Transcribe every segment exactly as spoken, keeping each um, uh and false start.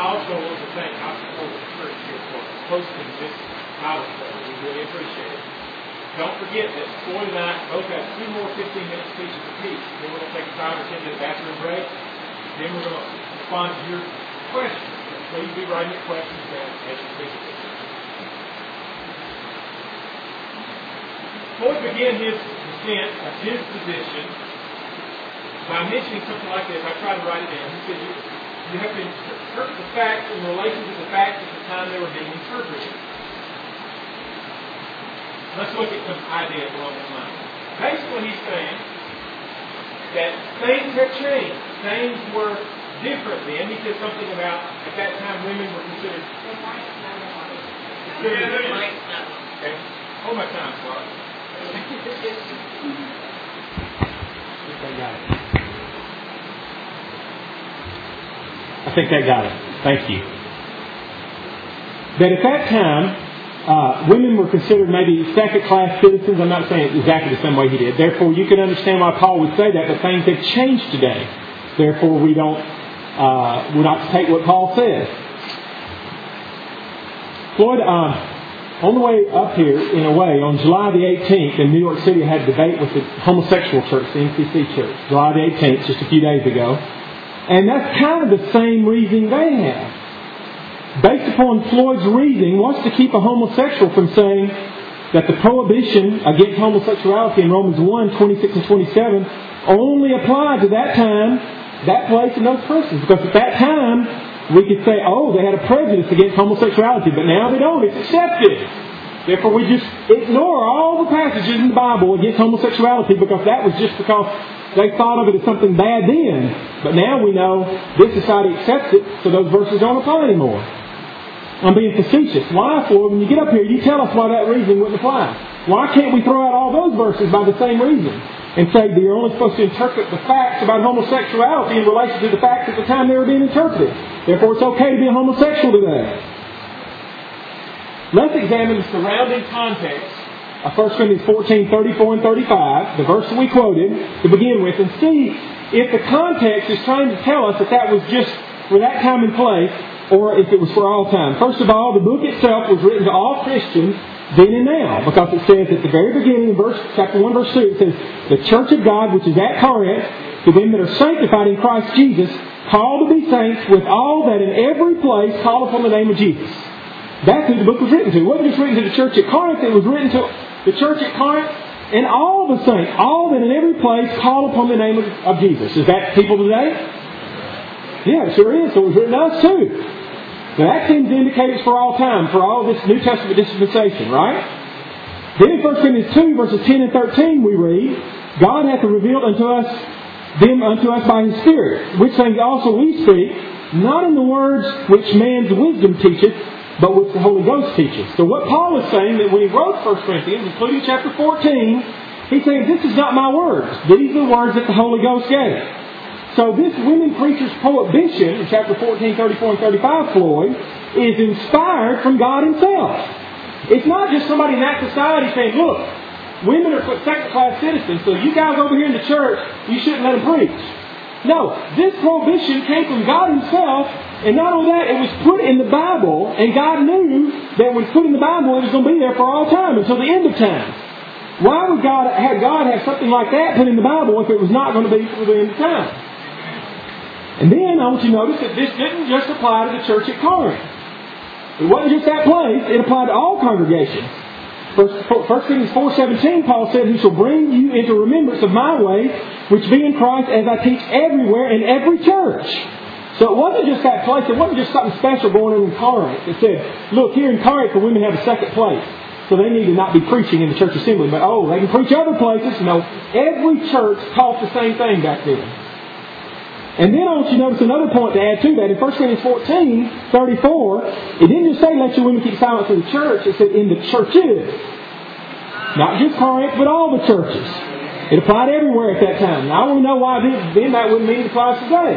also want to thank Hospital Church here for hosting this Bible study. We really appreciate it. Don't forget that Floyd and I both have two more fifteen-minute speeches apiece. Then we're going to take a five or ten-minute bathroom break. Then we're going to respond to your questions. So please be writing your questions down as you speak. Floyd began his defense of his position by mentioning something like this. I tried to write it down. He said, you, you have to interpret the facts in relation to the facts at the time they were being interpreted. Let's look at some ideas along that line. Basically, he's saying that things have changed. Things were different then. He said something about, at that time, women were considered... considered okay. Hold my time, Clark. I think I got it. I think I got it. Thank you. That at that time, uh, women were considered maybe second-class citizens. I'm not saying it exactly the same way he did. Therefore, you can understand why Paul would say that, but things have changed today. Therefore, we don't, uh, we're not to take what Paul says. Floyd, um, on the way up here, in a way, on July the eighteenth in New York City, I had a debate with the homosexual church, the N C C church. July the eighteenth, just a few days ago. And that's kind of the same reasoning they have. Based upon Floyd's reasoning, wants to keep a homosexual from saying that the prohibition against homosexuality in Romans one, twenty-six and twenty-seven only applied to that time, that place, and those persons. Because at that time, we could say, oh, they had a prejudice against homosexuality, but now they don't. It's accepted. Therefore, we just ignore all the passages in the Bible against homosexuality because that was just because they thought of it as something bad then. But now we know this society accepts it, so those verses don't apply anymore. I'm being facetious. Why, Floyd? When you get up here, you tell us why that reasoning wouldn't apply. Why can't we throw out all those verses by the same reason and say that you're only supposed to interpret the facts about homosexuality in relation to the facts at the time they were being interpreted? Therefore, it's okay to be a homosexual today. Let's examine the surrounding context of First Corinthians fourteen, thirty-four and thirty-five, the verse that we quoted to begin with, and see if the context is trying to tell us that that was just for that time and place, or if it was for all time. First of all, the book itself was written to all Christians then and now, because it says at the very beginning of verse, chapter one, verse two, it says, the church of God, which is at Corinth, to them that are sanctified in Christ Jesus, called to be saints, with all that in every place call upon the name of Jesus. That's who the book was written to. It wasn't just written to the church at Corinth, it was written to the church at Corinth and all the saints, all that in every place call upon the name of, of Jesus. Is that people today? Yeah, it sure is. So it was written to us too. Now that seems to indicate it's for all time, for all this New Testament dispensation, right? Then in First Corinthians two, verses ten and thirteen, we read, God hath revealed unto us them unto us by His Spirit, which things also we speak, not in the words which man's wisdom teacheth, but which the Holy Ghost teaches. So what Paul is saying, that when he wrote First Corinthians, including chapter fourteen, he's saying, this is not my words. These are the words that the Holy Ghost gave. So this women preachers' prohibition in chapter fourteen, thirty-four and thirty-five, Floyd, is inspired from God Himself. It's not just somebody in that society saying, look, women are second-class citizens, so you guys over here in the church, you shouldn't let them preach. No, this prohibition came from God Himself, and not only that, it was put in the Bible, and God knew that when put in the Bible, it was going to be there for all time, until the end of time. Why would God have, God have something like that put in the Bible if it was not going to be for the end of time? And then I want you to notice that this didn't just apply to the church at Corinth. It wasn't just that place, it applied to all congregations. First Corinthians four seventeen, Paul said, Who shall bring you into remembrance of my ways, which be in Christ, as I teach everywhere in every church. So it wasn't just that place, it wasn't just something special going on in Corinth. It said, look, here in Corinth the women have a second place. So they need to not be preaching in the church assembly, but oh, they can preach other places. No, every church taught the same thing back then. And then I want you to notice another point to add to that. In First Corinthians fourteen, thirty-four, it didn't just say let your women keep silence in the church. It said in the churches. Not just Corinth, but all the churches. It applied everywhere at that time. Now I want to know why then that wouldn't mean it applies today.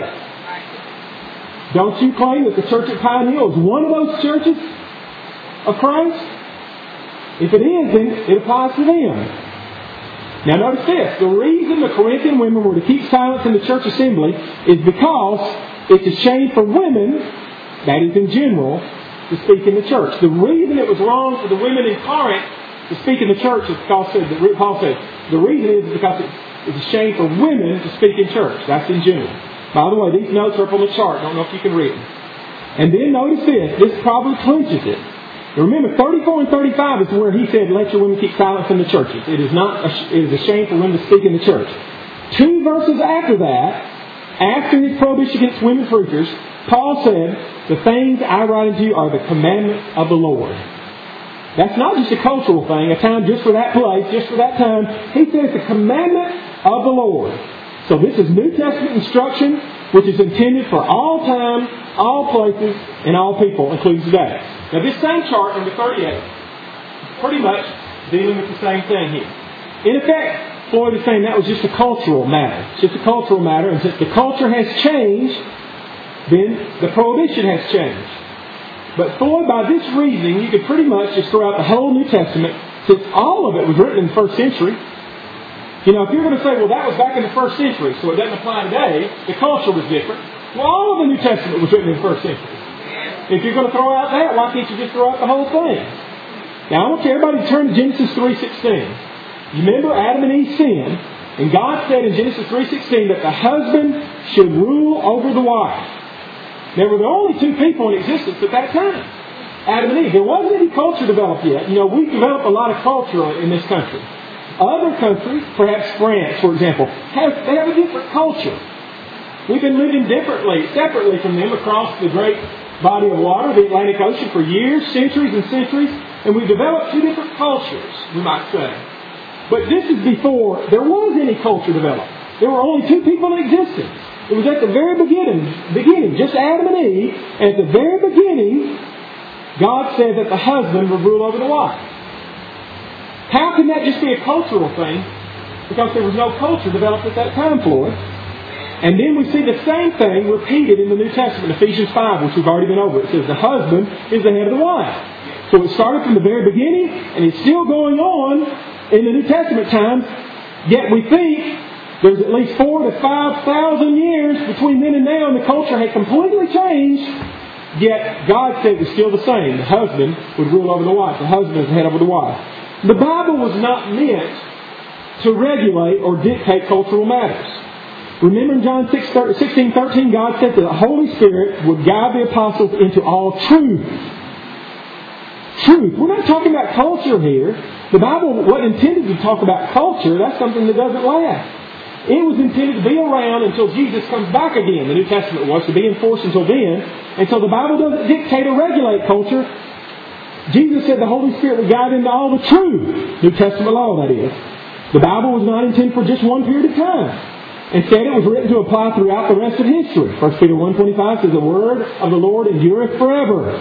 Don't you claim that the church at Pine Hill is one of those churches of Christ? If it is, then it applies to them. Now notice this. The reason the Corinthian women were to keep silence in the church assembly is because it's a shame for women that is in general, to speak in the church. The reason it was wrong for the women in Corinth to speak in the church is because Paul said, the reason is because it's a shame for women to speak in church. That's in general. By the way, these notes are up on the chart. I don't know if you can read them. And then notice this. This probably clinches it. Remember, thirty-four and thirty-five is where he said, let your women keep silence in the churches. It is not. A, it is a shame for women to speak in the church. Two verses after that, after his prohibition against women preachers, Paul said, the things I write unto you are the commandments of the Lord. That's not just a cultural thing, a time just for that place, just for that time. He says the commandment of the Lord. So this is New Testament instruction, which is intended for all time, all places, and all people, including today. Now this same chart, number thirty-eight, is pretty much dealing with the same thing here. In effect, Floyd is saying that was just a cultural matter. It's just a cultural matter, and since the culture has changed, then the prohibition has changed. But Floyd, by this reasoning, you could pretty much just throw out the whole New Testament, since all of it was written in the first century. You know, if you're going to say, well, that was back in the first century, so it doesn't apply today, the culture was different. Well, all of the New Testament was written in the first century. If you're going to throw out that, why can't you just throw out the whole thing? Now, I want everybody to turn to Genesis three sixteen. You remember Adam and Eve sinned, and God said in Genesis three sixteen that the husband should rule over the wife. There were the only two people in existence at that time, Adam and Eve. There wasn't any culture developed yet. You know, we've developed a lot of culture in this country. Other countries, perhaps France, for example, have, they have a different culture. We've been living differently, separately from them across the great body of water, the Atlantic Ocean, for years, centuries and centuries, and we've developed two different cultures, we might say. But this is before there was any culture developed. There were only two people in existence. It was at the very beginning, beginning, just Adam and Eve. And at the very beginning, God said that the husband would rule over the wife. How can that just be a cultural thing? Because there was no culture developed at that time, Floyd. And then we see the same thing repeated in the New Testament, Ephesians five, which we've already been over. It says the husband is the head of the wife. So it started from the very beginning, and it's still going on in the New Testament times. Yet we think there's at least four to five thousand years between then and now, and the culture had completely changed. Yet God said it was still the same. The husband would rule over the wife. The husband is the head over the wife. The Bible was not meant to regulate or dictate cultural matters. Remember in John sixteen thirteen, God said that the Holy Spirit would guide the apostles into all truth. Truth. We're not talking about culture here. The Bible wasn't intended to talk about culture. That's something that doesn't last. It was intended to be around until Jesus comes back again. The New Testament was to be enforced until then. And so the Bible doesn't dictate or regulate culture. Jesus said the Holy Spirit would guide into all the truth. New Testament law, that is. The Bible was not intended for just one period of time. Instead, it was written to apply throughout the rest of history. First Peter one twenty-five says, the word of the Lord endureth forever.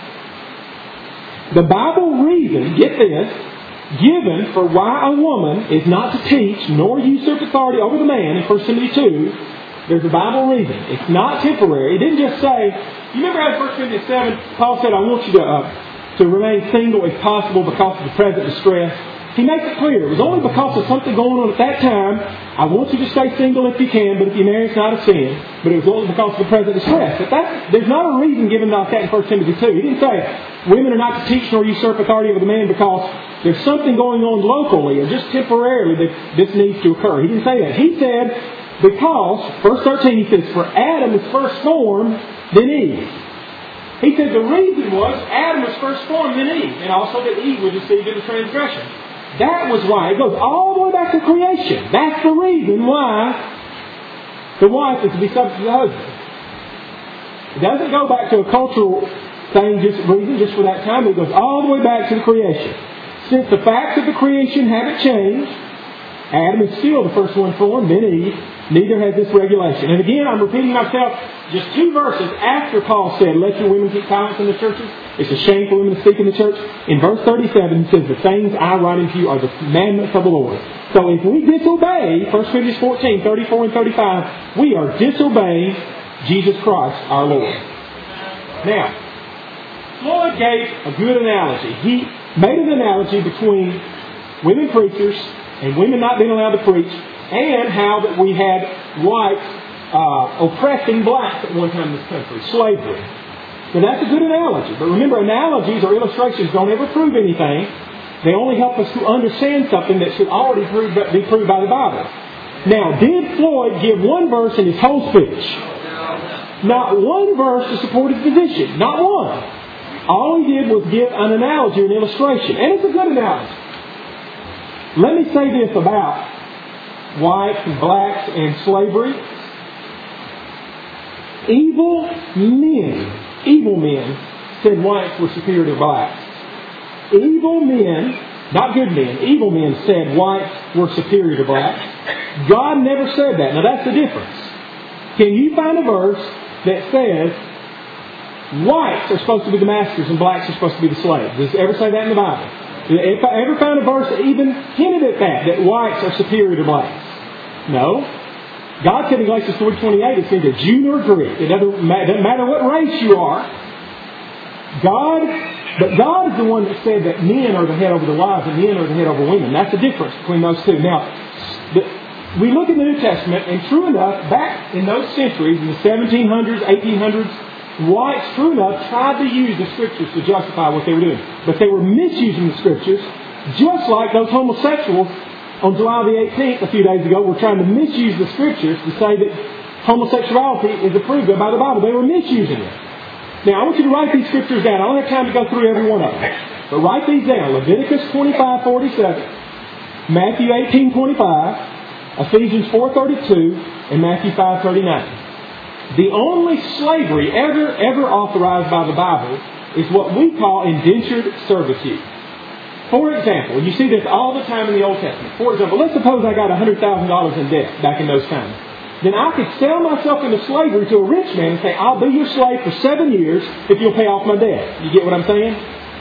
The Bible reason, get this, given for why a woman is not to teach nor usurp authority over the man in First Timothy two, there's a Bible reason. It's not temporary. It didn't just say, you remember how in First Timothy seven, Paul said, I want you to, uh, to remain single if possible because of the present distress. He makes it clear. It was only because of something going on at that time. I want you to stay single if you can, but if you marry, it's not a sin. But it was only because of the present distress. But that, there's not a reason given like that in First Timothy two. He didn't say women are not to teach nor usurp authority over the man because there's something going on locally or just temporarily that this needs to occur. He didn't say that. He said because, verse thirteen, he says, for Adam was first formed, then Eve. He said the reason was Adam was first formed, then Eve, and also that Eve was deceived in the transgression. That was why. It goes all the way back to creation. That's the reason why the wife is to be subject to the husband. It doesn't go back to a cultural thing, just reason, just for that time. It goes all the way back to the creation. Since the facts of the creation haven't changed, Adam is still the first one formed, then Eve. Neither has this regulation. And again, I'm repeating myself, just two verses after Paul said, let your women keep silence in the churches. It's a shame for women to speak in the church. In verse thirty-seven, it says, the things I write unto you are the commandments of the Lord. So if we disobey, First Corinthians fourteen, thirty-four and thirty-five, we are disobeying Jesus Christ, our Lord. Now, Floyd gave a good analogy. He made an analogy between women preachers and women not being allowed to preach, and how that we had whites uh, oppressing blacks at one time in this country, slavery. Now that's a good analogy. But remember, analogies or illustrations don't ever prove anything. They only help us to understand something that should already prove, be proved by the Bible. Now, did Floyd give one verse in his whole speech? Not one verse to support his position. Not one. All he did was give an analogy or an illustration. And it's a good analogy. Let me say this about whites and blacks and slavery. Evil men, evil men said whites were superior to blacks. Evil men, not good men, evil men said whites were superior to blacks. God never said that. Now that's the difference. Can you find a verse that says whites are supposed to be the masters and blacks are supposed to be the slaves? Does it ever say that in the Bible? If I ever found a verse that even hinted at that, that whites are superior to blacks? No. God said in Galatians three twenty-eight, it's neither Jew nor Greek. It doesn't matter what race you are. God, but God is the one that said that men are the head over the wives and men are the head over women. That's the difference between those two. Now, the, we look in the New Testament, and true enough, back in those centuries, in the seventeen hundreds, eighteen hundreds, whites, true enough, tried to use the Scriptures to justify what they were doing. But they were misusing the Scriptures, just like those homosexuals on July the eighteenth, a few days ago, were trying to misuse the Scriptures to say that homosexuality is approved of by the Bible. They were misusing it. Now, I want you to write these Scriptures down. I don't have time to go through every one of them. But write these down. Leviticus twenty-five forty-seven, Matthew eighteen twenty-five, Ephesians four thirty-two, and Matthew five thirty-nine. The only slavery ever, ever authorized by the Bible is what we call indentured servitude. For example, you see this all the time in the Old Testament. For example, let's suppose I got one hundred thousand dollars in debt back in those times. Then I could sell myself into slavery to a rich man and say, I'll be your slave for seven years if you'll pay off my debt. You get what I'm saying?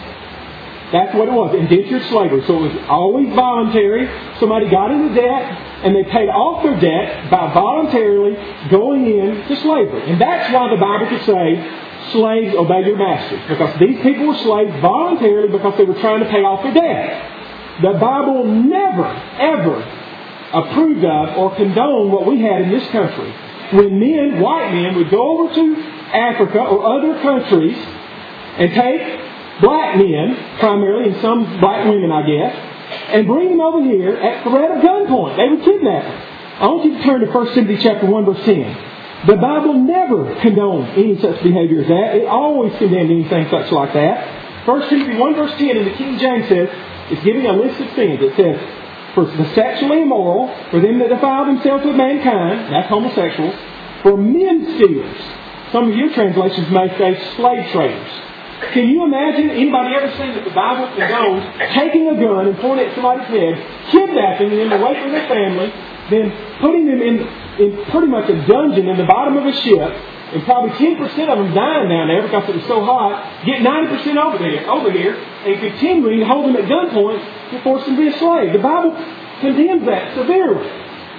That's what it was, indentured slavery. So it was always voluntary. Somebody got into debt and they paid off their debt by voluntarily going into slavery. And that's why the Bible could say, slaves, obey your masters. Because these people were slaves voluntarily because they were trying to pay off their debt. The Bible never, ever approved of or condoned what we had in this country. When men, white men, would go over to Africa or other countries and take black men, primarily, and some black women, I guess, and bring them over here at threat of gunpoint. They would kidnap them. I want you to turn to First Timothy chapter one, verse ten. The Bible never condoned any such behavior as that. It always condemned anything such like that. First Timothy one, verse ten in the King James says, it's giving a list of sins. It says, for the sexually immoral, for them that defile themselves with mankind, that's homosexuals, for men stealers. Some of your translations may say slave traders. Can you imagine anybody ever saying that the Bible condones taking a gun and pointing it at somebody's head, kidnapping them away from their family, then putting them in, in pretty much a dungeon in the bottom of a ship, and probably ten percent of them dying down there because it was so hot, get ninety percent over there, over here, and continuing to hold them at gunpoint to force them to be a slave. The Bible condemns that severely.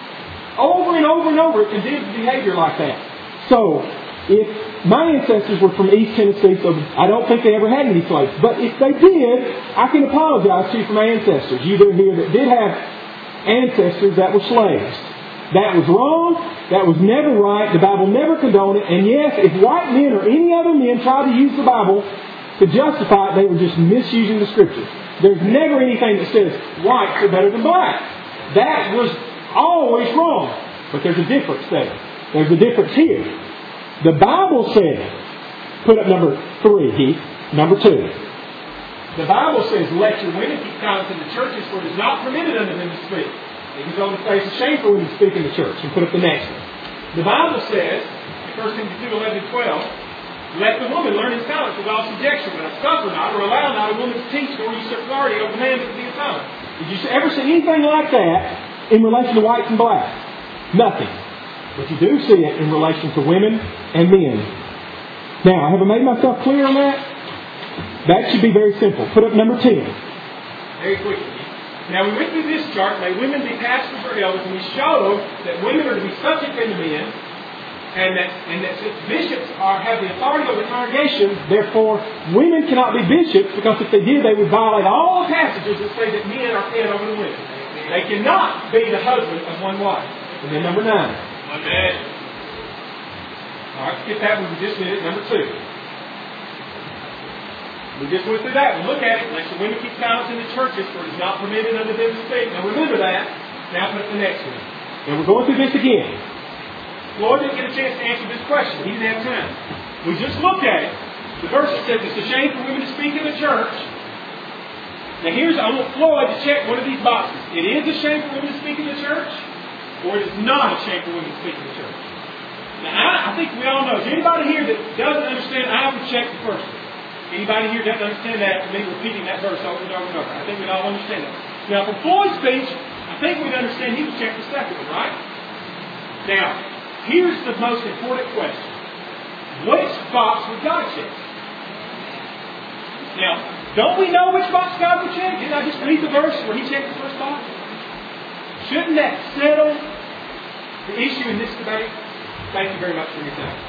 Over and over and over, it condemns behavior like that. So, if my ancestors were from East Tennessee, so I don't think they ever had any slaves. But if they did, I can apologize to you for my ancestors. You there here that did have ancestors that were slaves. That was wrong. That was never right. The Bible never condoned it. And yes, if white men or any other men tried to use the Bible to justify it, they were just misusing the Scriptures. There's never anything that says whites are better than blacks. That was always wrong. But there's a difference there. There's a difference here. The Bible says, put up number three, Heath, number two. The Bible says, let your women keep silence in the churches, for it is not permitted unto them to speak. It is on the face of shame for women to speak in the church. And put up the next one. The Bible says, First Timothy two, eleven and twelve, let the woman learn in silence with all subjection, but suffer not or allow not a woman to teach nor usurp authority over man but to be silent. Did you ever see anything like that in relation to whites and blacks? Nothing. But you do see it in relation to women and men. Now, have I made myself clear on that? That should be very simple. Put up number ten. Very quickly. Now, we went through this chart. May women be pastors or elders, and we showed that women are to be subject unto men, and that and that since bishops are have the authority over the congregation, therefore women cannot be bishops, because if they did, they would violate all the passages that say that men are head over the women. They cannot be the husband of one wife. And then number nine. All right, skip that one. We just did it. Number two. We just went through that. We look at it. Let the women keep silence in the churches, for it is not permitted unto them to speak. Now remember that. Now put up the next one. And we're going through this again. Floyd didn't get a chance to answer this question. He didn't have time. We just looked at it. The verse that says it's a shame for women to speak in the church. Now here's, I want Floyd to check one of these boxes. It is a shame for women to speak in the church, or it is not a shame for women to speak in the church. Now I, I think we all know. Is anybody here that doesn't understand? I have to check the first one. Anybody here doesn't understand that, for me repeating that verse over and over and over. I think we'd all understand that. Now from Floyd's speech, I think we'd understand he would check the second one, right? Now, here's the most important question. Which box would God check? Now, don't we know which box God would check? Didn't I just read the verse where He checked the first box? Shouldn't that settle the issue in this debate? Thank you very much for your time.